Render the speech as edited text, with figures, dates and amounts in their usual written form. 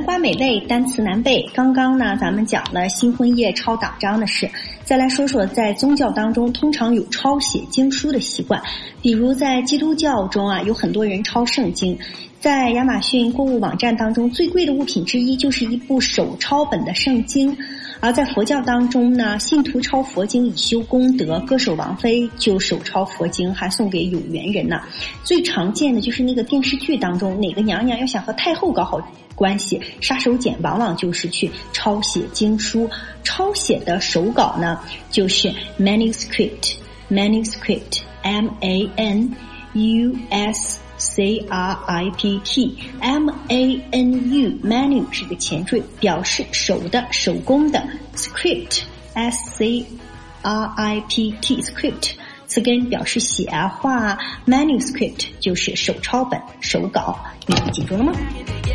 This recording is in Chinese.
花美味，单词难背。刚刚呢，咱们讲了新婚夜抄党章的事，再来说说在宗教当中通常有抄写经书的习惯。比如在基督教中啊，有很多人抄圣经。在亚马逊购物网站当中，最贵的物品之一就是一部手抄本的圣经。而在佛教当中呢，信徒抄佛经以修功德，歌手王菲就手抄佛经，还送给有缘人呢。最常见的就是那个电视剧当中，哪个娘娘要想和太后搞好关系，杀手锏往往就是去抄写经书。抄写的手稿呢，就是 manuscript manu 是个前缀，表示手的手工的 script script 词根表示写啊画啊 manuscript 就是手抄本手稿，你记住了吗？